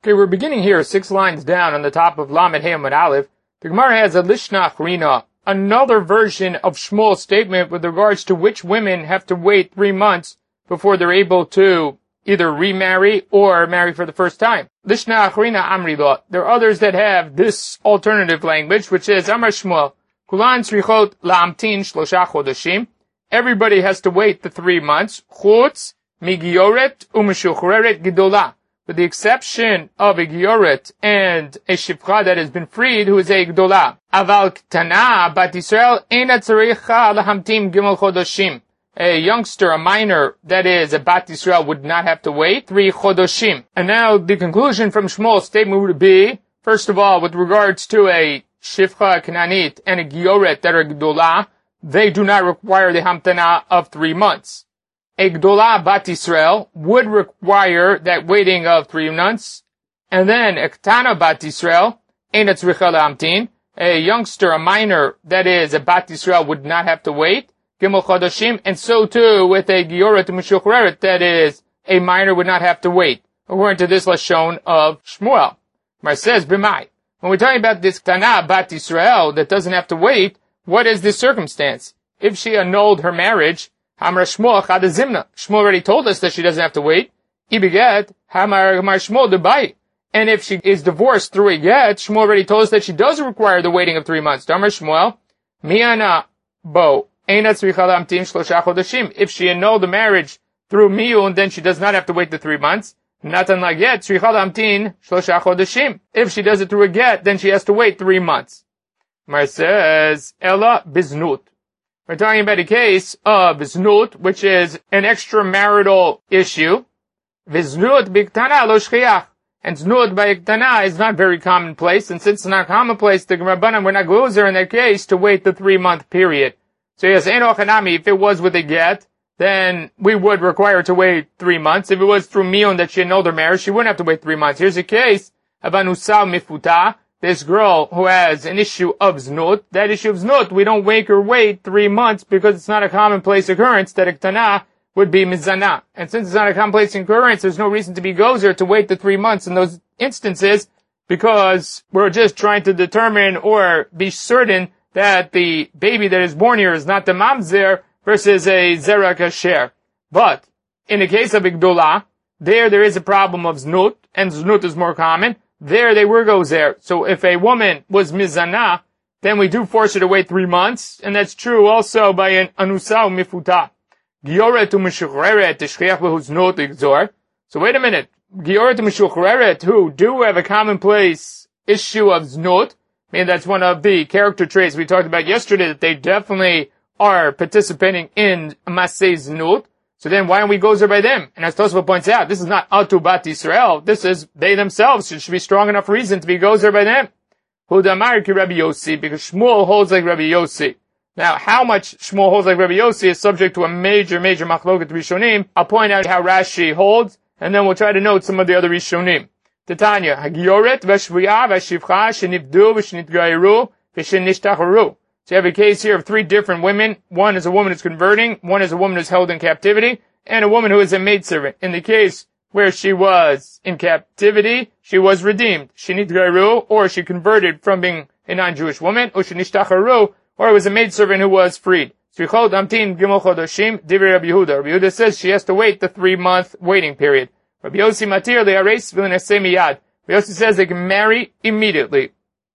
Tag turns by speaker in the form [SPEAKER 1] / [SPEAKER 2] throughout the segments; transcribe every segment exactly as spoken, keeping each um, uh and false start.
[SPEAKER 1] Okay, we're beginning here, six lines down on the top of Lamed Hey Amud Aleph. The Gemara has a Lishna Achrina, another version of Shmuel's statement with regards to which women have to wait three months before they're able to either remarry or marry for the first time. Lishna Achrina Amri Lo. There are others that have this alternative language, which is Amar Shmuel, Kulan Tzrichot La'amtin Shlosha Chodashim. Everybody has to wait the three months. Chutz Migioret U'Meshuchreret Gedola. With the exception of a Gioret and a Shifcha that has been freed, who is a Gdola. Aval Ktana Bat Yisrael Eina Tzaricha Lahamtim Gimel Chodoshim. A youngster, a minor, that is a Bat Yisrael, would not have to wait three Chodoshim. And now the conclusion from Shmuel's statement would be, first of all, with regards to a Shifcha Kananit and a Gioret that are Gdola, they do not require the Hamtana of three months. A Gdola Bat Yisrael would require that waiting of three months, and then a Ktana Bat Yisrael, Eina Tzricha La'amtin, a youngster, a minor, that is a Bat Yisrael, would not have to wait, Gimel Chodoshim, and so too with a Gioret Meshukhreret, that is a minor, would not have to wait, according to this Lashon of Shmuel. Mar says, B'mai. When we're talking about this Ktana Bat Yisrael that doesn't have to wait, what is this circumstance? If she annulled her marriage, Hamar Shmuel Chad Zimna. Shmuel already told us that she doesn't have to wait. Ibiget Hamar Hamar Shmuel Debai. And if she is divorced through a get, Shmuel already told us that she does require the waiting of three months. Damar Shmuel Miana Bo Eina Tzricha La'amtin Shlosha Chodashim. If she annulled the marriage through miyun, then she does not have to wait the three months. Natan la get Tzricha La'amtin Shlosha Chodashim. If she does it through a get, then she has to wait three months. Mar says Ella Biznut. We're talking about a case of Znut, which is an extramarital issue. V'znut b'ktana lo shchiach. And Znut by ktana is not very commonplace, and since it's not commonplace, the Rabbanan were not gozer in that case to wait the three-month period. So yes, Eino Chanami, if it was with a get, then we would require to wait three months. If it was through miyun that she annulled her marriage, she wouldn't have to wait three months. Here's a case of Anusal Mifuta. This girl who has an issue of Znut, that issue of Znut, we don't make her wait three months because it's not a commonplace occurrence that a Ktana would be Mizana. And since it's not a commonplace occurrence, there's no reason to be gozer to wait the three months in those instances because we're just trying to determine or be certain that the baby that is born here is not the mamzer versus a Zera Kasher. But in the case of Igdola, there there is a problem of Znut, and Znut is more common. There they were gozer. So if a woman was mizana, then we do force her to wait three months, and that's true also by an anusau mifuta. Gioret u'meshukhreret tishchiach v'huznot igzor. So wait a minute. Gioret u'meshukhreret, who do have a commonplace issue of znot, I mean that's one of the character traits we talked about yesterday, that they definitely are participating in maseh znot. So then why don't we gozer by them? And as Tosfot points out, this is not Atu Bat Yisrael. This is they themselves. It should be strong enough reason to be gozer by them. Hudamar ki Rabbi Yossi, because Shmuel holds like Rabbi Yossi. Now, how much Shmuel holds like Rabbi Yossi is subject to a major, major machloket Rishonim. I'll point out how Rashi holds, and then we'll try to note some of the other Rishonim. Titania, Hagioret v'shviyah v'shivcha shenivdu v'shenitgairu v'shenishtacharu. So you have a case here of three different women. One is a woman who's converting, one is a woman who's held in captivity, and a woman who is a maidservant. In the case where she was in captivity, she was redeemed. She nitgairu, or she converted from being a non-Jewish woman, or she nishtacharu, or it was a maidservant who was freed. Tzrichot amtin gimel chodoshim, divrei Rabbi Yehuda. Rabbi Yehuda says she has to wait the three-month waiting period. Rabbi Yossi matir le'areis v'lenaseh miyad. Rabbi Yossi says they can marry immediately.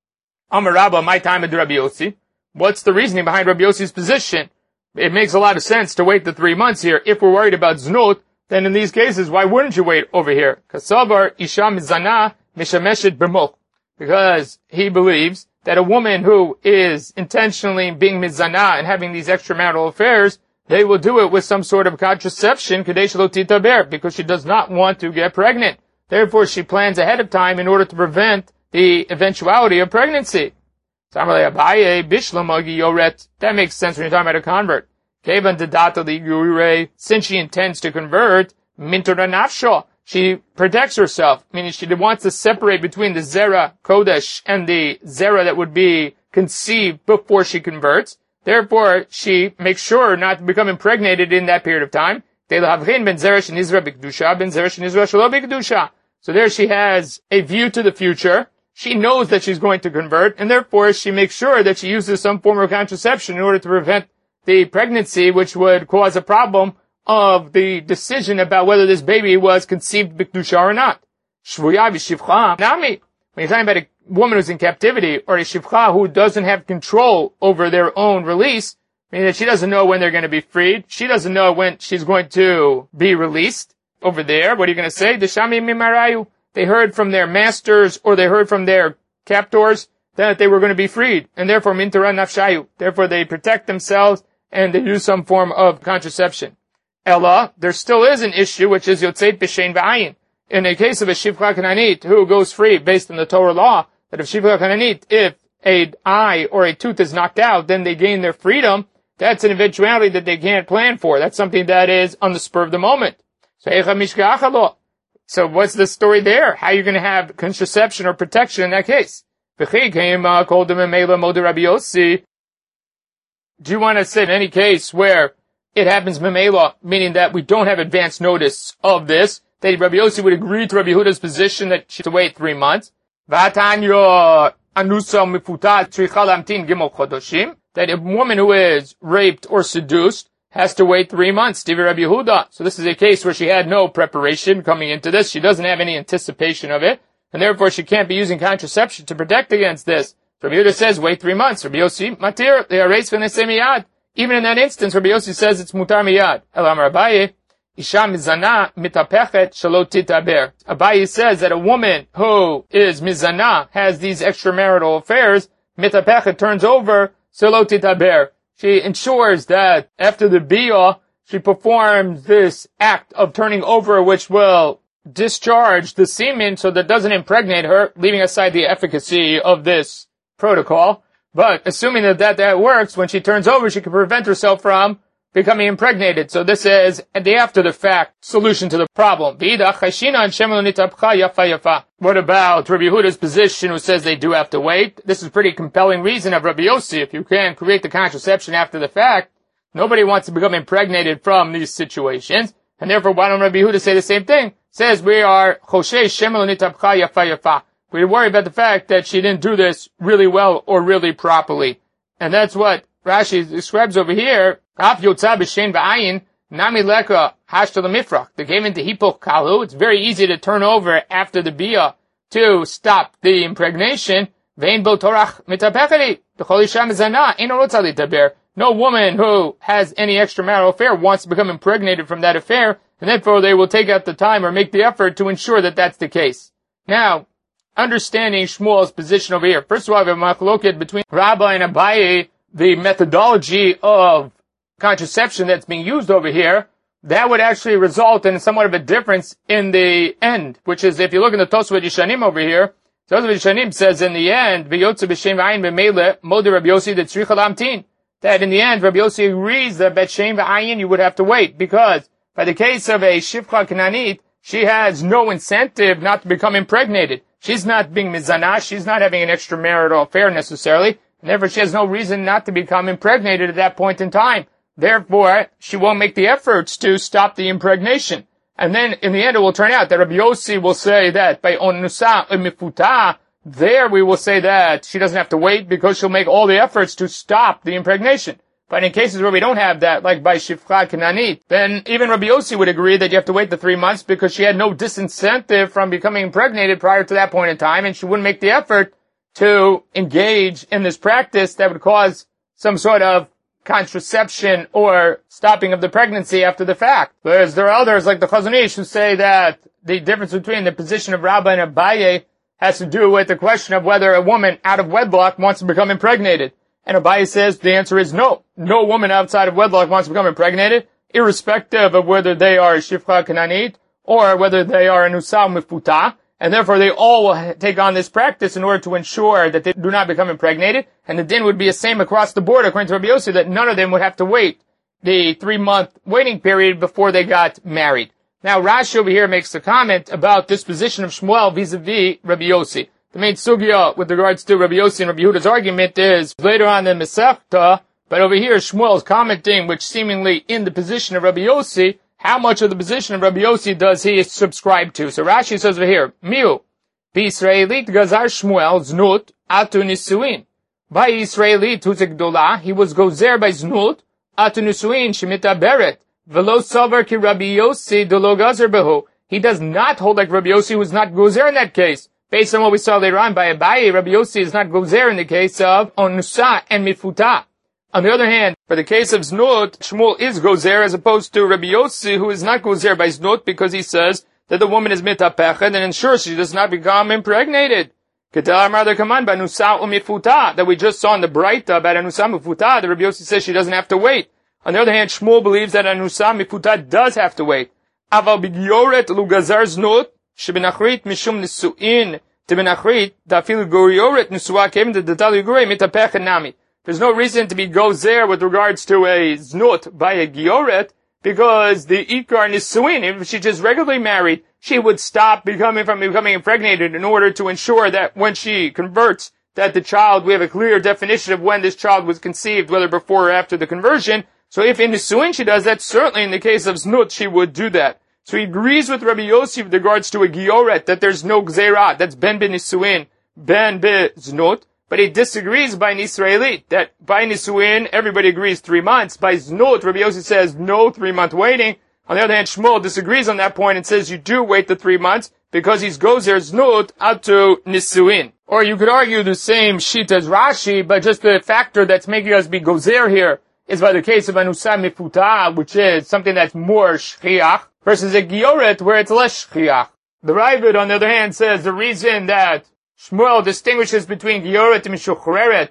[SPEAKER 1] Amar Rabba, my time at Rabbi Yossi. What's the reasoning behind Rabbi Yossi's position? It makes a lot of sense to wait the three months here. If we're worried about znut, then in these cases, why wouldn't you wait over here? Kasavar isha mizana mishameshet b'mok. Because he believes that a woman who is intentionally being mizana and having these extramarital affairs, they will do it with some sort of contraception, kadesh lo titaber, because she does not want to get pregnant. Therefore, she plans ahead of time in order to prevent the eventuality of pregnancy. That makes sense when you're talking about a convert. Since she intends to convert, she protects herself, meaning she wants to separate between the Zera Kodesh and the Zera that would be conceived before she converts. Therefore, she makes sure not to become impregnated in that period of time. So there she has a view to the future. She knows that she's going to convert, and therefore she makes sure that she uses some form of contraception in order to prevent the pregnancy, which would cause a problem of the decision about whether this baby was conceived b'kedusha or not. Shvuya v'shivcha nami. When you're talking about a woman who's in captivity, or a shivcha who doesn't have control over their own release, meaning that she doesn't know when they're going to be freed, she doesn't know when she's going to be released. Over there, what are you going to say? Deshami mimarayu. They heard from their masters, or they heard from their captors, that they were going to be freed, and therefore mintara nafshayu. Therefore they protect themselves, and they use some form of contraception. Ella, there still is an issue, which is yotzeit b'shein v'ayin. In the case of a shivcha kananit who goes free based on the Torah law, that if shivcha kananit, if an eye or a tooth is knocked out, then they gain their freedom, that's an eventuality that they can't plan for. That's something that is on the spur of the moment. So, so what's the story there? How are you going to have contraception or protection in that case? Do you want to say in any case where it happens memela, meaning that we don't have advance notice of this, that Rabbi Yossi would agree to Rabbi Yehuda's position that she should wait three months? That a woman who is raped or seduced has to wait three months, Divi Rabbi Yehuda. So this is a case where she had no preparation coming into this. She doesn't have any anticipation of it, and therefore she can't be using contraception to protect against this. So Rabbi Yehuda says, wait three months. Rabbi Yossi, matir, they are raised when they say miyad. Even in that instance, Rabbi Yossi says it's mutar miyad. Elam Abaye, isha mizana mitapechet shalot titaber. Abaye says that a woman who is mizana, has these extramarital affairs, mitapechet turns over, shalot titaber. She ensures that after the biyah, she performs this act of turning over, which will discharge the semen so that doesn't impregnate her, leaving aside the efficacy of this protocol. But assuming that that, that works, when she turns over, she can prevent herself from becoming impregnated. So this is the after-the-fact solution to the problem. What about Rabbi Yehuda's position, who says they do have to wait? This is a pretty compelling reason of Rabbi Yossi. If you can create the contraception after the fact, nobody wants to become impregnated from these situations. And therefore, why don't Rabbi Yehuda say the same thing? Says we are Choshe Shemel Nitapcha Yafa Yafa. We worry about the fact that she didn't do this really well or really properly. And that's what Rashi describes over here. Af Yotza B'Shein V'Ayin Nami Leka Hashta L'Mifrach. They came into Hipok Kalu. It's very easy to turn over after the Biyah to stop the impregnation. Vein Bo Torach Mitapecheli. D'chol Isha Mizana Ein Rotza Litaber. No woman who has any extramarital affair wants to become impregnated from that affair, and therefore they will take out the time or make the effort to ensure that that's the case. Now, understanding Shmuel's position over here. First of all, we have a machloket between Rabbi and Abaye, the methodology of contraception that's being used over here. That would actually result in somewhat of a difference in the end, which is if you look in the Tosfot Yishanim over here, Tosfot Yishanim says in the end, V'yotze b'shem v'ayin b'meile, Mode Rabbi Yossi d'tzricha lamtin. That in the end, Rabbi Yossi agrees that b'shem v'ayin you would have to wait, because by the case of a Shivcha Kananit, she has no incentive not to become impregnated. She's not being mizanah, she's not having an extramarital affair necessarily, and therefore she has no reason not to become impregnated at that point in time. Therefore, she won't make the efforts to stop the impregnation. And then, in the end, it will turn out that Rabbi Yossi will say that by onusa imifuta, there we will say that she doesn't have to wait because she'll make all the efforts to stop the impregnation. But in cases where we don't have that, like by Shifcha Kananit, then even Rabbi Yossi would agree that you have to wait the three months because she had no disincentive from becoming impregnated prior to that point in time, and she wouldn't make the effort to engage in this practice that would cause some sort of contraception or stopping of the pregnancy after the fact. Whereas there are others like the Chazon Ish who say that the difference between the position of Rabbi and Abaye has to do with the question of whether a woman out of wedlock wants to become impregnated. And Abaye says the answer is no. No woman outside of wedlock wants to become impregnated, irrespective of whether they are a Shifcha Kananit or whether they are an Usal Mifuta. And therefore they all will take on this practice in order to ensure that they do not become impregnated. And the din would be the same across the board, according to Rabbi Yossi, that none of them would have to wait the three-month waiting period before they got married. Now Rashi over here makes a comment about this position of Shmuel vis-a-vis Rabbi Yossi. The main sugya with regards to Rabbi Yossi and Rabbi Yehuda's argument is later on in Masechta, but over here Shmuel is commenting, which seemingly in the position of Rabbi Yossi how much of the position of Rabbi Yossi does he subscribe to? So Rashi says over here, Miu, B'Yisraelit gazar Shmuel znut atu nisuin. By Israelit huzik gdola, he was gozer by znut atu nisuin shemita beret. Velo savar ki Rabbi Yossi delo gazer behu. He does not hold like Rabbi Yossi, who is not gozer in that case. Based on what we saw later on by Abaye, Rabbi Yossi is not gozer in the case of onusa and mifuta. On the other hand, for the case of znut, Shmuel is gozer as opposed to Rabbi Yossi, who is not gozer by znut because he says that the woman is mitapechet and ensures she does not become impregnated. That we just saw in the Braita about anusa mifuta, that Rabbi Yossi says she doesn't have to wait. On the other hand, Shmuel believes that anusa mifuta does have to wait. Aval b'gioret lugazar znut shebenachrit mishum nisuin tebenachrit dafil gorioret nisua kem de detali gore mitapechet nami. There's no reason to be gozer with regards to a znut by a gioret, because the ikar nisuin, if she just regularly married, she would stop becoming from becoming impregnated in order to ensure that when she converts, that the child, we have a clear definition of when this child was conceived, whether before or after the conversion. So if in nisuin she does that, certainly in the case of znut she would do that. So he agrees with Rabbi Yossi with regards to a gioret, that there's no gzerat, that's ben be nisuin, ben be znut. But he disagrees by an Israeli, that by Nisuin, everybody agrees three months. By Znut, Rabbi Yossi says no three-month waiting. On the other hand, Shmuel disagrees on that point and says you do wait the three months because he goes there Znut out to Nisuin. Or you could argue the same sheet as Rashi, but just the factor that's making us be gozer here is by the case of Anusa Mifuta, which is something that's more shchiach, versus a Gioret, where it's less shchiach. The Ravid, on the other hand, says the reason that Shmuel distinguishes between Gioret and Mishuchreret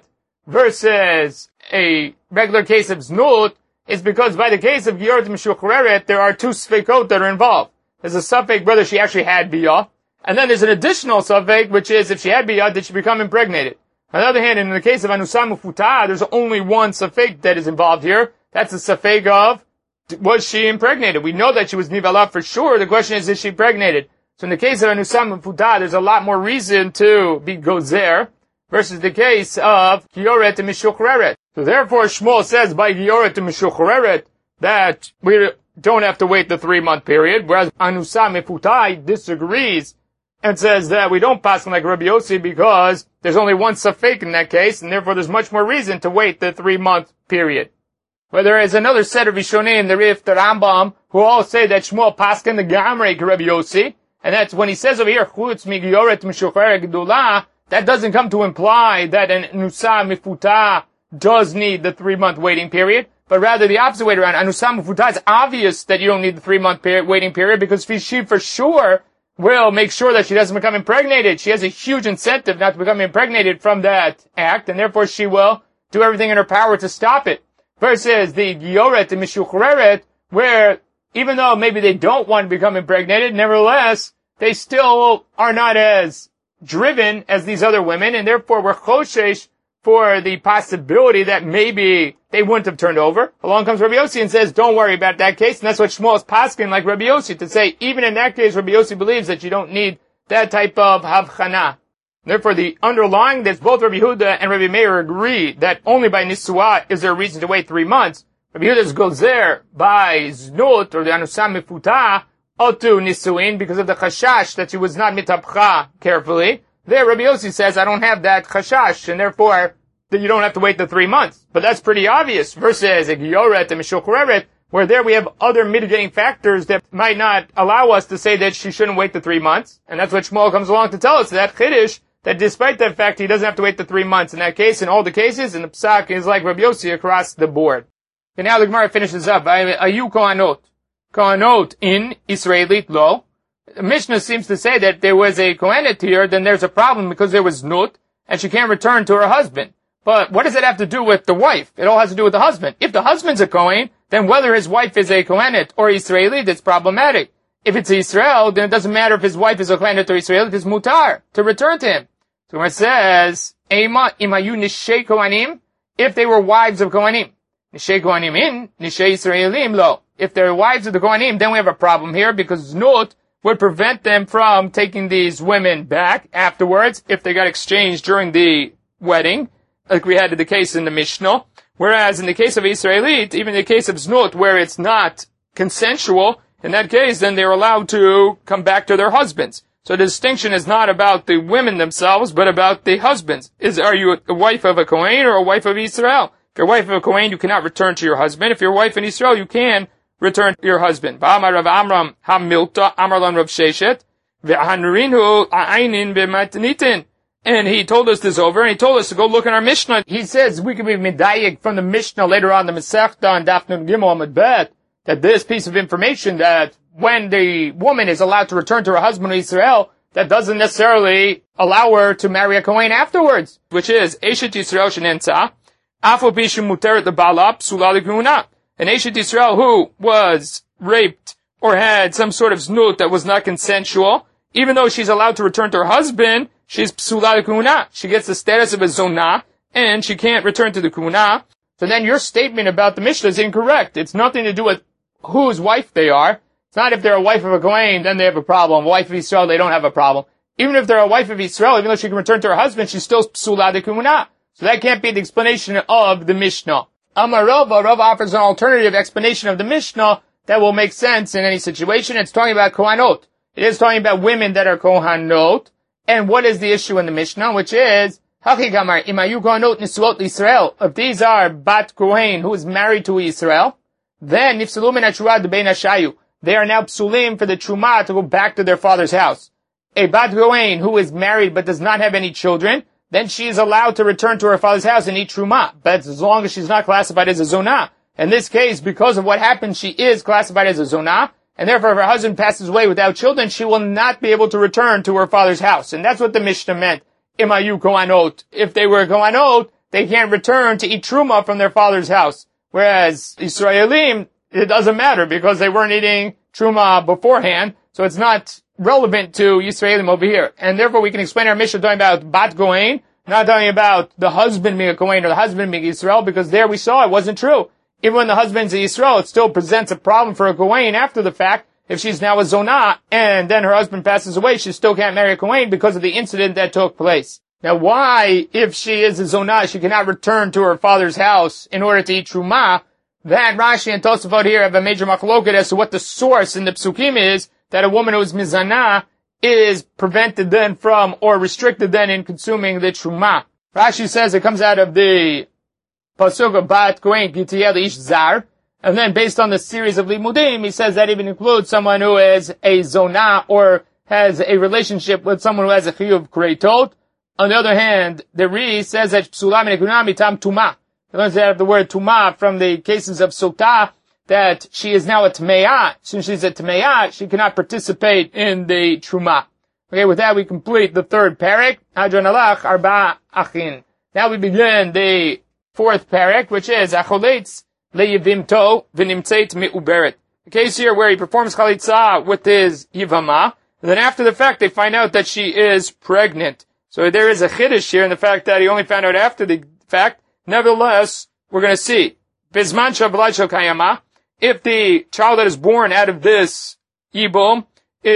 [SPEAKER 1] versus a regular case of Znut is because by the case of Gioret and Mishuchreret, there are two sfeikot that are involved. There's a suffix whether she actually had biyah, and then there's an additional suffix, which is if she had biyah, did she become impregnated? On the other hand, in the case of Anusa Mifuta, there's only one suffix that is involved here. That's the suffix of, was she impregnated? We know that she was nivala for sure. The question is, is she impregnated? So in the case of Anusa Mifuta, there's a lot more reason to be gozer versus the case of Gioret and Mishuchreret. So therefore, Shmuel says by Gioret and Mishuchreret that we don't have to wait the three-month period, whereas Anusa Mifuta disagrees and says that we don't pass on like Rabbi Yossi because there's only one suffix in that case, and therefore there's much more reason to wait the three-month period. Where there is another set of Rishonim, the Rif, the Rambam, who all say that Shmuel paskin the Gamrei Rabbi Yossi, and that's when he says over here, Chutz mi Gioret Mishuchreret Gdula, that doesn't come to imply that an Anusa Mifuta does need the three-month waiting period, but rather the opposite way around. Anusa Mifuta, it's obvious that you don't need the three-month period, waiting period because she for sure will make sure that she doesn't become impregnated. She has a huge incentive not to become impregnated from that act, and therefore she will do everything in her power to stop it. Versus the Gioret and Mishuchreret, where even though maybe they don't want to become impregnated, nevertheless, they still are not as driven as these other women, and therefore we're choshesh for the possibility that maybe they wouldn't have turned over. Along comes Rabbi Yossi and says, don't worry about that case, and that's what Shmuel is paskin like Rabbi Yossi, to say, even in that case, Rabbi Yossi believes that you don't need that type of havchana. Therefore, the underlying this, both Rabbi Yehuda and Rabbi Meir agree that only by Nisua is there a reason to wait three months. Rabbi Yehuda's gozer by Znut, or the Anusa Mifuta, otu Nisuin, because of the chashash that she was not mitapcha carefully. There, Rabbi Yossi says, I don't have that chashash, and therefore, that you don't have to wait the three months. But that's pretty obvious, versus a Gioret and Mishuchreret, where there we have other mitigating factors that might not allow us to say that she shouldn't wait the three months. And that's what Shmuel comes along to tell us, that Chiddush, that despite that fact, he doesn't have to wait the three months. In that case, in all the cases, and the Psak is like Rabbi Yossi across the board. And now the Gemara finishes up. Ayu Kohanot. Kohanot in Israelit lo. The Mishnah seems to say that there was a Kohenet here, then there's a problem because there was Nut, and she can't return to her husband. But what does it have to do with the wife? It all has to do with the husband. If the husband's a Kohen, then whether his wife is a Kohenet or Israeli, that's problematic. If it's Israel, then it doesn't matter if his wife is a Kohenet or Israeli, it's mutar to return to him. So when it says, Ema imayu nishei Kohanim, if they were wives of Kohanim. Nishei Kohanim in, nishei Israelim lo. If they're wives of the Kohanim, then we have a problem here because Nut would prevent them from taking these women back afterwards if they got exchanged during the wedding, like we had in the case in the Mishnah. Whereas in the case of Israelit, even in the case of Znut, where it's not consensual, in that case, then they're allowed to come back to their husbands. So the distinction is not about the women themselves, but about the husbands. Is, are you a wife of a Kohen or a wife of Israel? If you're a wife of a Kohen, you cannot return to your husband. If you're a wife in Israel, you can return to your husband. V'amar Rav Amram hamilta amar lan Rav Sheshet v'hanrinhu a'ainin b'matnitin. And he told us this over, and he told us to go look in our Mishnah. He says we can be medayik from the Mishnah later on, the Masechta and Daf Nun Gimel Amud Bet, that this piece of information, that when the woman is allowed to return to her husband in Israel, that doesn't necessarily allow her to marry a Kohen afterwards, which is Eshet Yisrael shenensa afo bishum muteret lebala psula lekehuna. An Eshet Yisrael who was raped or had some sort of znut that was not consensual, even though she's allowed to return to her husband, she's psula lekehuna. She gets the status of a zonah, and she can't return to the kuna. So then your statement about the Mishnah is incorrect. It's nothing to do with whose wife they are. It's not if they're a wife of a Kohen, then they have a problem. A wife of Israel, they don't have a problem. Even if they're a wife of Israel, even though she can return to her husband, she's still psula dekuna. So that can't be the explanation of the Mishnah. Amar Rava, Rava offers an alternative explanation of the Mishnah that will make sense in any situation. It's talking about Kohanot. It is talking about women that are Kohanot. And what is the issue in the Mishnah? Which is, Hachigamar, imayu Kohanot nisuot Israel. If these are Bat Kohen, who is married to Israel, then nifsalu min ha'truma d'bein hashayu. They are now psulim for the truma to go back to their father's house. A Bat Kohen who is married but does not have any children, then she is allowed to return to her father's house and eat truma. But as long as she's not classified as a zonah. In this case, because of what happened, she is classified as a zonah, and therefore if her husband passes away without children, she will not be able to return to her father's house. And that's what the Mishnah meant. Imayu Kohanot. If they were Kohanot, they can't return to eat truma from their father's house. Whereas Israelim, it doesn't matter because they weren't eating truma beforehand, so it's not relevant to Yisraelim over here. And therefore we can explain our Mishnah talking about Bat Kohen, not talking about the husband being a Kohen or the husband being Israel, because there we saw it wasn't true. Even when the husband's a Israel, it still presents a problem for a Kohen after the fact. If she's now a Zonah, and then her husband passes away, she still can't marry a Kohen because of the incident that took place. Now why, if she is a Zonah, she cannot return to her father's house in order to eat Truma? That Rashi and Tosafot here have a major machloket as to what the source in the psukim is that a woman who is mizana is prevented then from or restricted then in consuming the truma. Rashi says it comes out of the pasuk of Bat Kohen Gitiyel Ish Zar, and then based on the series of limudim, he says that even includes someone who is a zonah or has a relationship with someone who has a chiyuv kreitot. On the other hand, the Ri says that psulam nekunam mitam tuma. He learns out of the word tuma from the cases of sotah, that she is now a tmeah. Since she's a tmeah, she cannot participate in the truma. Okay, with that we complete the third parak. Hadran alach arba achin. Now we begin the fourth parak, which is acholetz leyivimto v'nimtzeit me'uberet. The case here where he performs chalitza with his yivama, and then after the fact they find out that she is pregnant. So there is a chiddush here in the fact that he only found out after the fact. Nevertheless, we're going to see. Bizman shabalai shel kayama. If the child that is born out of this yibum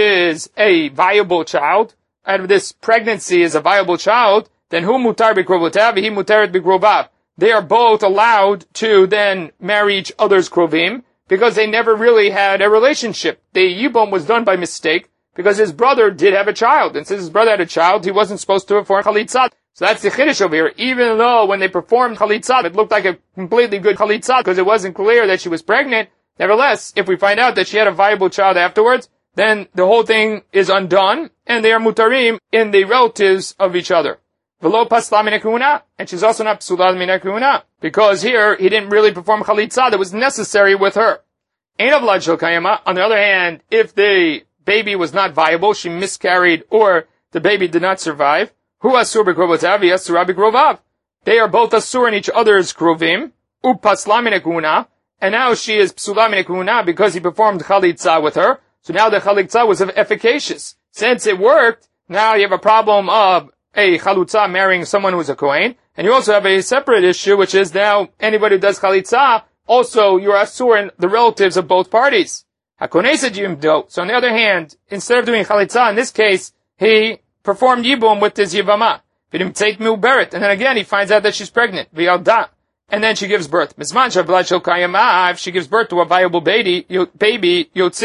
[SPEAKER 1] is a viable child, out of this pregnancy is a viable child, then hu mutar b'krovotav v'hi mutaret b'krovav. They are both allowed to then marry each other's krovim because they never really had a relationship. The yibum was done by mistake because his brother did have a child, and since his brother had a child, he wasn't supposed to perform chalitza. So that's the chiddush over here. Even though when they performed chalitza, it looked like a completely good chalitza because it wasn't clear that she was pregnant. Nevertheless, if we find out that she had a viable child afterwards, then the whole thing is undone, and they are mutarim in the relatives of each other. V'lo pasla min hakuna, and she's also not psula min hakuna, because here he didn't really perform chalitza that was necessary with her. Ein avlad shel kayama. On the other hand, if the baby was not viable, she miscarried, or the baby did not survive, hu asur b'krovotav v'asura b'krovav. They are both asur in each other's krovim, upasla min hakuna. And now she is psula min hakuna because he performed chalitza with her. So now the chalitza was efficacious. Since it worked, now you have a problem of a chalutza marrying someone who is a kohen. And you also have a separate issue, which is now anybody who does chalitza, also you're asur in the relatives of both parties. Hakoneset yimdo. So on the other hand, instead of doing chalitza, in this case, he performed yibum with his yivama. V'nimtzeit me'uberet. And then again, he finds out that she's pregnant. V'yalda. And then she gives birth. Mizman shabalai shel kayama. If she gives birth to a viable baby, baby, yotzi.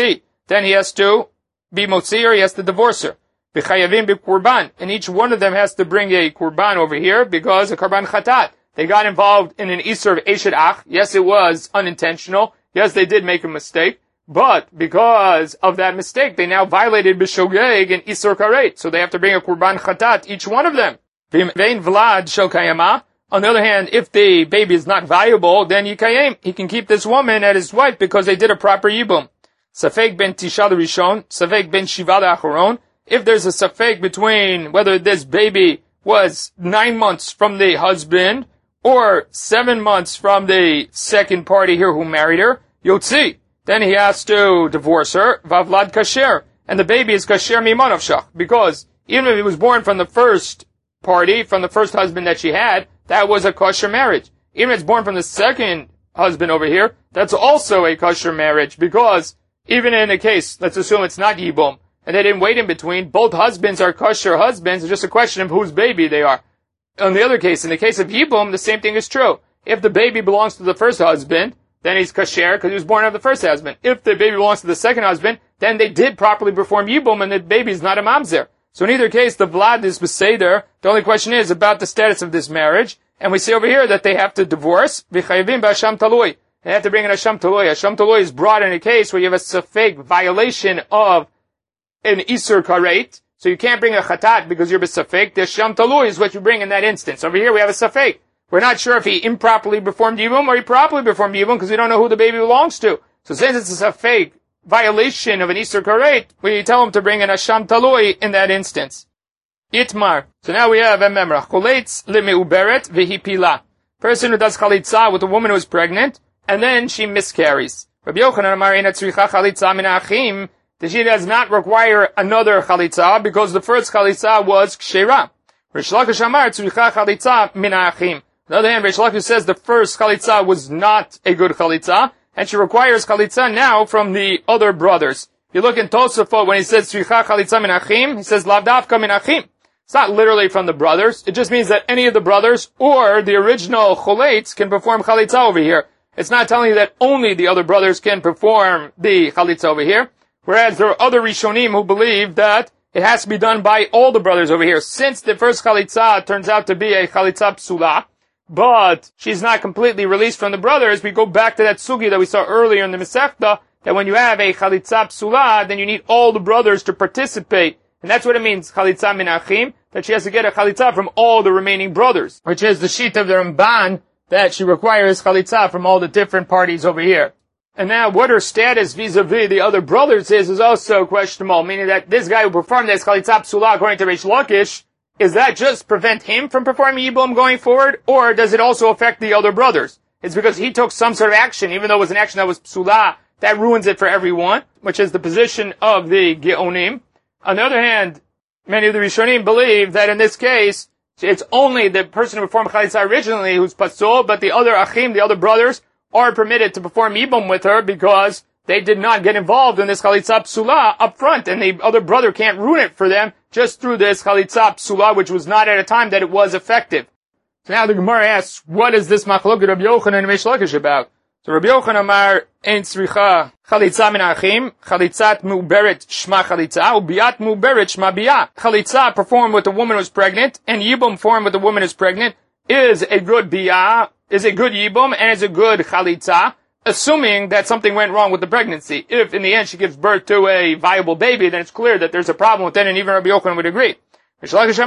[SPEAKER 1] then he has to be motzir, he has to divorce her. B'chayavim b'kurban, and each one of them has to bring a kurban over here because a karban chatat. They got involved in an isur of eshet ach. Yes, it was unintentional. Yes, they did make a mistake. But because of that mistake, they now violated b'shogeg and isur karet. So they have to bring a kurban chatat, each one of them. Vein vlad shel kayama. On the other hand, if the baby is not viable, then yikayim. He can keep this woman as his wife because they did a proper yibum. Safek ben tisha rishon, safek ben shiva acharon. If there's a safek between whether this baby was nine months from the husband or seven months from the second party here who married her, yotzi. Then he has to divorce her, vavlad kasher, and the baby is kasher mimanavshach, because even if he was born from the first party, from the first husband that she had, that was a kosher marriage. Even if it's born from the second husband over here, that's also a kosher marriage, because even in a case, let's assume it's not yibum, and they didn't wait in between, both husbands are kosher husbands, it's just a question of whose baby they are. On the other case, in the case of yibum, the same thing is true. If the baby belongs to the first husband, then he's kasher because he was born of the first husband. If the baby belongs to the second husband, then they did properly perform yibum and the baby is not a mamzer. So in either case, the vlad is beseder. The only question is about the status of this marriage. And we see over here that they have to divorce. V'chayivim b'asham talui. They have to bring an asham talui. Asham talui is brought in a case where you have a safek violation of an isur karet. So you can't bring a chatat because you're besafek. The asham talui is what you bring in that instance. Over here we have a safek. We're not sure if he improperly performed yibum or he properly performed yibum because we don't know who the baby belongs to. So since it's a fake violation of an isur karet, we tell him to bring an asham talui in that instance. Itmar. So now we have a memra. Choletz lemeuberet v'hipila. Person who does chalitza with a woman who is pregnant and then she miscarries. Rabbi Yochanan amar eina tzricha chalitza min ha'achim. That she does not require another chalitza because the first chalitza was kshera. Rish Lakish amar tzricha chalitza min ha'achim. On the other hand, Rish Lakish says the first chalitza was not a good chalitza, and she requires chalitza now from the other brothers. If you look in Tosafot, when he says tzricha chalitza min achim, he says lav dafka min achim. It's not literally from the brothers. It just means that any of the brothers or the original choletz can perform chalitza over here. It's not telling you that only the other brothers can perform the chalitza over here. Whereas there are other Rishonim who believe that it has to be done by all the brothers over here. Since the first chalitza turns out to be a chalitza psula, but she's not completely released from the brothers, we go back to that sugi that we saw earlier in the Masechta, that when you have a chalitza psula, then you need all the brothers to participate. And that's what it means, chalitza min achim, that she has to get a chalitza from all the remaining brothers, which is the sheet of the Ramban, that she requires chalitza from all the different parties over here. And now what her status vis-a-vis the other brothers is, is also questionable, meaning that this guy who performed this chalitza psula according to Reish Lakish, is that just prevent him from performing yibum going forward, or does it also affect the other brothers? It's because he took some sort of action, even though it was an action that was psula, that ruins it for everyone, which is the position of the Geonim. On the other hand, many of the Rishonim believe that in this case, it's only the person who performed chalitza originally who's pasul, but the other achim, the other brothers, are permitted to perform yibum with her because they did not get involved in this chalitza psula up front, and the other brother can't ruin it for them just through this chalitza psula, which was not at a time that it was effective. So now the Gemara asks, what is this machlokes Rabbi Yochanan and Reish Lakish about? So Rabbi Yochanan amar ein tzricha chalitza min achim, chalitzat mu'beret shma chalitza, ubiat mu'beret shma biyah. Chalitza performed with a woman who's pregnant, and yibum performed with a woman who's pregnant is a good biyah, is a good yibum, and is a good chalitza, assuming that something went wrong with the pregnancy. If in the end she gives birth to a viable baby, then it's clear that there's a problem with that, and even Rabbi Yochanan would agree. Why? Because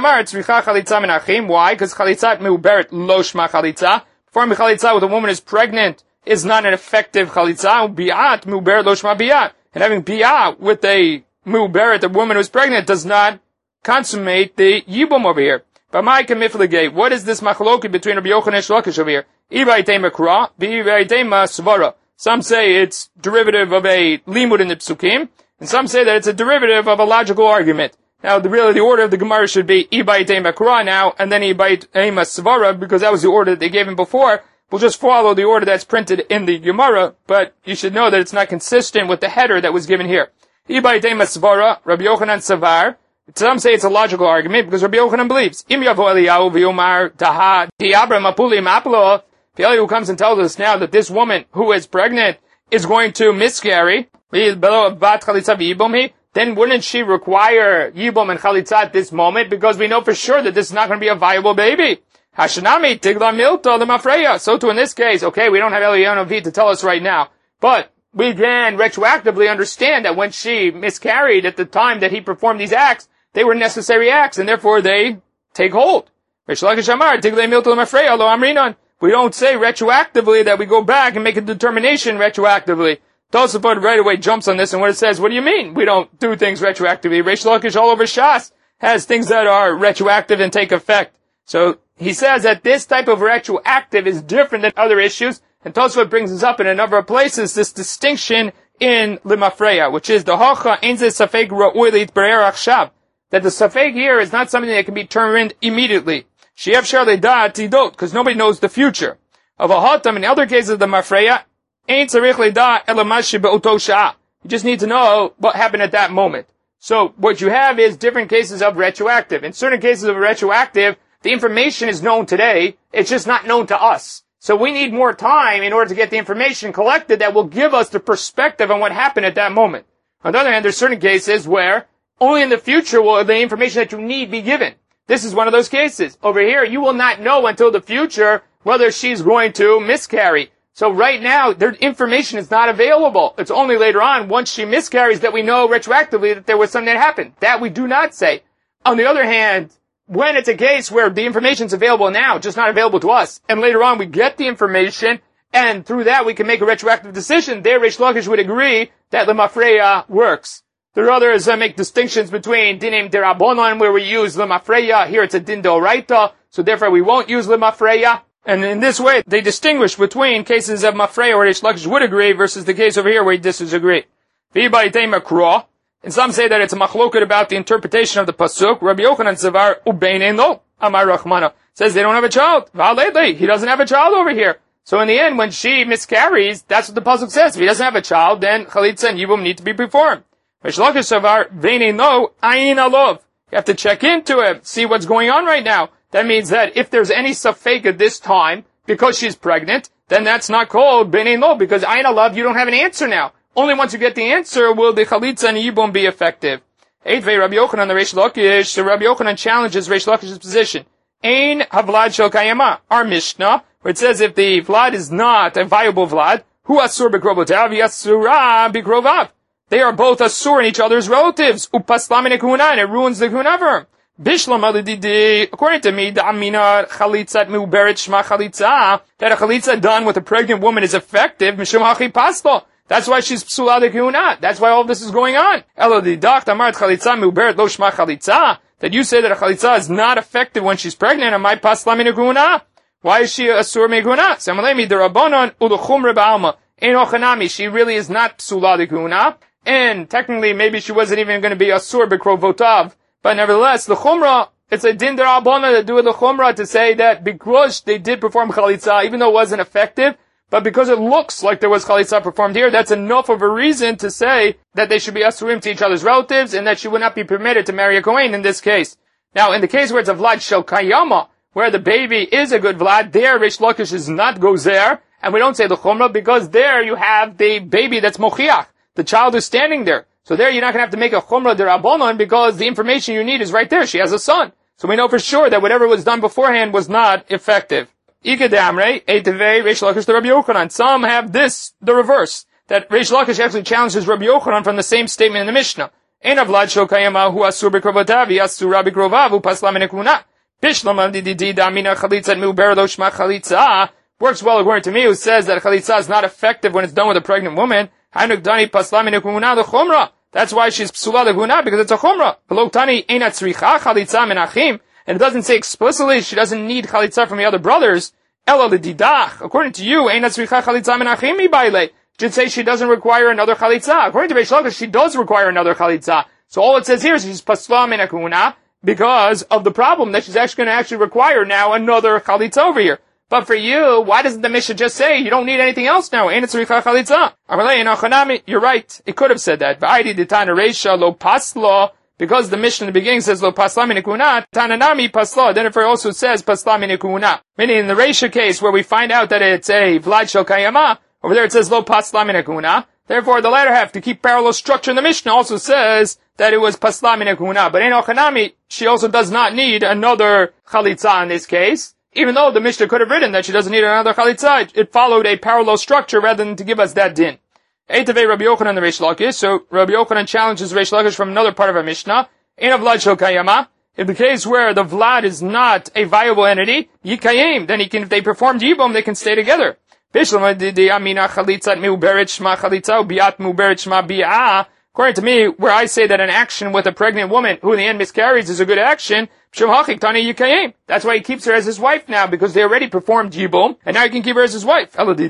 [SPEAKER 1] chalitzat meuberet lo shma chalitza. Performing chalitza with a woman who's pregnant is not an effective chalitza. Bi'at meuberet lo shma bi'at. And having bi'at with a meuberet, a woman who's pregnant, does not consummate the yibum over here. But my kamifligate, what is this machloki between Rabbi Yochanan and Reish Lakish over here? Some say it's derivative of a limud in the psukim, and some say that it's a derivative of a logical argument. Now, the, really, the order of the Gemara should be Ibaytei Makra now, and then Ibaytei Svara, because that was the order that they gave him before. We'll just follow the order that's printed in the Gemara, but you should know that it's not consistent with the header that was given here. Ibaytei Svara, Rabbi Yochanan Savar. Some say it's a logical argument, because Rabbi Yochanan believes. Im Yavo Eliyahu v'Yomar Taha Diabra Mapuli Maplo. If Eliyahu comes and tells us now that this woman who is pregnant is going to miscarry, then wouldn't she require Yibum and Chalitza at this moment? Because we know for sure that this is not going to be a viable baby. Hashanami, Tigla Milta, the Mafreya. So too in this case, okay, we don't have Eliyahu to tell us right now, but we can retroactively understand that when she miscarried at the time that he performed these acts, they were necessary acts, and therefore they take hold. We don't say retroactively that we go back and make a determination retroactively. Tosafot right away jumps on this, and what it says, what do you mean we don't do things retroactively? Reish Lakish all over Shas has things that are retroactive and take effect. So he says that this type of retroactive is different than other issues, and Tosafot brings us up in a number of places this distinction in Limafreya, which is the Hocha Einze Safek Ra'ui L'Yitbarer Achshav, that the Safek here is not something that can be determined immediately. She'ef Shar Le'dat Tidot, because nobody knows the future. Of a Hotam, in the other cases of the Mafreya, Ein Tzarich Le'dat Ela Mashi Be'oto Sha'ah. You just need to know what happened at that moment. So what you have is different cases of retroactive. In certain cases of retroactive, the information is known today, it's just not known to us. So we need more time in order to get the information collected that will give us the perspective on what happened at that moment. On the other hand, there's certain cases where only in the future will the information that you need be given. This is one of those cases. Over here, you will not know until the future whether she's going to miscarry. So right now, their information is not available. It's only later on, once she miscarries, that we know retroactively that there was something that happened. That we do not say. On the other hand, when it's a case where the information is available now, just not available to us, and later on we get the information, and through that we can make a retroactive decision, there Reish Lakish would agree that the Mafreya works. There are others that make distinctions between dinim derabonon, where we use the Mafreya. Here it's a din d'oraita, so therefore we won't use the Mafreya. And in this way, they distinguish between cases of Mafreya where Reish Lakish would agree versus the case over here where he disagrees. And some say that it's a machloket about the interpretation of the pasuk. Rabbi Yochanan Zavar ubein lo Amar Rachmana says they don't have a child. He doesn't have a child over here. So in the end, when she miscarries, that's what the pasuk says. If he doesn't have a child, then Chalitza and Yibum need to be performed. Reish Lakish Zavar vein lo ayin alov. You have to check into it, see what's going on right now. That means that if there's any safek at this time, because she's pregnant, then that's not called bein lo, because ayin alov, you don't have an answer now. Only once you get the answer will the Chalitza and Yibum be effective. Eitvei Rabbi Yochanan the Reish Lakish, so Rabbi Yochanan challenges Reish Lakish's position. Ein havlad shel kayama, our Mishnah, where it says if the vlad is not a viable vlad, hu asur b'krovotav, yasura b'krovav. They are both asur in each other's relatives. Upaslam in a and it ruins the kuna for him. Bishlam alididi, according to me, the amina chalitzat mu'beret shma chalitza, that a chalitza done with a pregnant woman is effective, mishum hachi paslo. That's why she's psula de kiuna. That's why all of this is going on. Elo didach amart chalitza mu'beret lo shma chalitza, that you say that a chalitza is not effective when she's pregnant, and my pasla min kiuna. Why is she asur me kiuna? Samalemi derabonon uluchum reba'alma. Enochanami, she really is not psula de kiuna, and technically maybe she wasn't even going to be asur b'krovotav. But nevertheless, the chumrah, it's a din derabona to do with the chumrah to say that because they did perform chalitza, even though it wasn't effective, but because it looks like there was chalitza performed here, that's enough of a reason to say that they should be asurim to each other's relatives and that she would not be permitted to marry a kohen in this case. Now, in the case where it's a vlad shel kayama, where the baby is a good vlad, there Reish Lakish is not gozer, and we don't say the chumrah because there you have the baby that's mochiach, the child who's standing there. So there you're not going to have to make a chumrah derabonon because the information you need is right there. She has a son. So we know for sure that whatever was done beforehand was not effective. Ikadamre, Eitevei, Reish Lakish to Rabbi Yochanan. Some have this, the reverse, that Reish Lakish actually challenges Rabbi Yochanan from the same statement in the Mishnah. Ein avlad shel kayama hu asur b'krovotav, yasura b'krovav, hu pasla min hakuna. Bishlam dididi damina chalitza mu'ber lo shma chalitza. Works well according to me, who says that chalitza is not effective when it's done with a pregnant woman. Hainuk dani pasla min hakuna the chumrah. That's why she's psula de guna, because it's a chumrah. V'lo tani einat tzricha chalitza min achim. And it doesn't say explicitly she doesn't need chalitza from the other brothers. Ela l'didach. According to you, einat tzricha chalitza min achim mi baile. Should say she doesn't require another chalitza. According to Reish Lakish, she does require another chalitza. So all it says here is she's pasla min hakuna because of the problem that she's actually going to actually require now another chalitza over here. But for you, why doesn't the Mishnah just say you don't need anything else now? Einat tzricha chalitza. Amalei enochanami. You're right. It could have said that. V'aydi d'tana reisha lo pasla. Because the Mishnah in the beginning says lo pasla min hakuna, tananami pasla. Then if it also says pasla min hakuna, meaning in the reisha case where we find out that it's a vlad shel kayama, Over there it says lo pasla min hakuna. Therefore, the latter half, to keep parallel structure in the Mishnah, also says that it was pasla min hakuna. But in Ochanami, she also does not need another chalitza in this case. Even though the Mishnah could have written that she doesn't need another chalitza, it followed a parallel structure rather than to give us that din. Eitavei Rabbi Yochanan the Reish Lakish. So Rabbi Yochanan challenges Reish Lakish from another part of our Mishnah. In a vlad shel kayama. In the case where the vlad is not a viable entity, yikayim, then he can, if they performed yibum, they can stay together. According to me, where I say that an action with a pregnant woman who in the end miscarries is a good action, that's why he keeps her as his wife now, because they already performed yibum, and now he can keep her as his wife. But according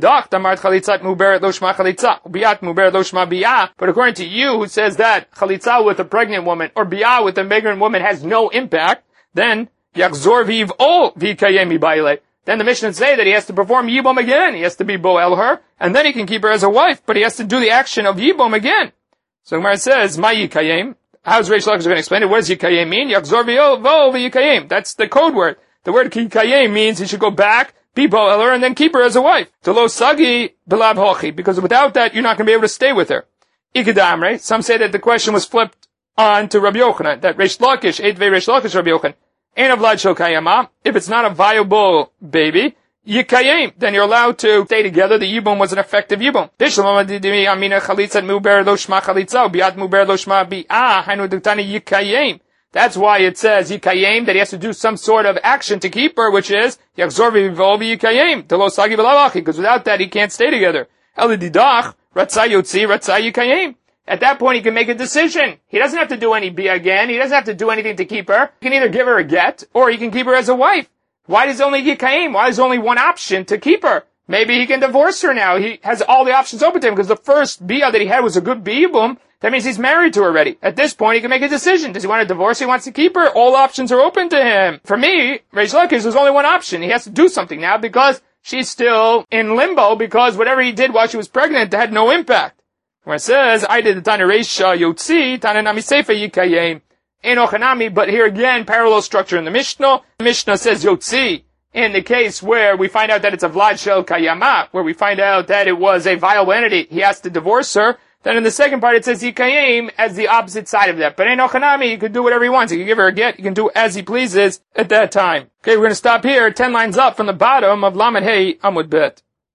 [SPEAKER 1] to you, who says that chalitza with a pregnant woman, or bi'ah with a pregnant woman has no impact, then yakzor v'yiv ol v'yikayem ibayle. Then the Mishnah say that he has to perform yibum again. He has to be boel her, and then he can keep her as a wife, but he has to do the action of yibum again. So Gemara says, ma yikayem. How's Reish Lakish going to explain it? What does yikayem mean? Yakzor v'yo v'yikayem. That's the code word. The word yikayem means he should go back, be boel her, and then keep her as a wife. To lo sagi b'lav hochi. Because without that, you're not going to be able to stay with her. Ikadamre. Some say that the question was flipped on to Rabbi Yochanan. That Reish Lakish, eitvei Reish Lakish, Rabbi Yochanan. Ein avlad shel kayama. If it's not a viable baby, yikayim, then you're allowed to stay together. The yibum was an effective yibum. That's why it says yikayim, that he has to do some sort of action to keep her, which is yakzor v'yivolvi yikayim, to lo sagi b'lavachi, because without that he can't stay together. Elididach, ratzai yotzi, ratzai yikayim. At that point, he can make a decision. He doesn't have to do any bia again. He doesn't have to do anything to keep her. He can either give her a get, or he can keep her as a wife. Why does only yikayim? Why is only one option to keep her? Maybe he can divorce her now. He has all the options open to him, because the first bia that he had was a good biyubum. That means he's married to her already. At this point, he can make a decision. Does he want to divorce? He wants to keep her. All options are open to him. For me, Reish Lakish, there's only one option. He has to do something now, because she's still in limbo, because whatever he did while she was pregnant had no impact. Where it says, I did the Tana Reisha Yotzi, Tana Nami Sefer Yikayim, in Ochanami, but here again, parallel structure in the Mishnah. The Mishnah says Yotzi, in the case where we find out that it's a Vlad Shel Kayama, where we find out that it was a viable entity, he has to divorce her. Then in the second part it says Yikayim as the opposite side of that. But in Ochanami, he could do whatever he wants. He can give her a get, he can do as he pleases at that time. Okay, we're going to stop here, ten lines up from the bottom of Lamed Hey Amud Bet.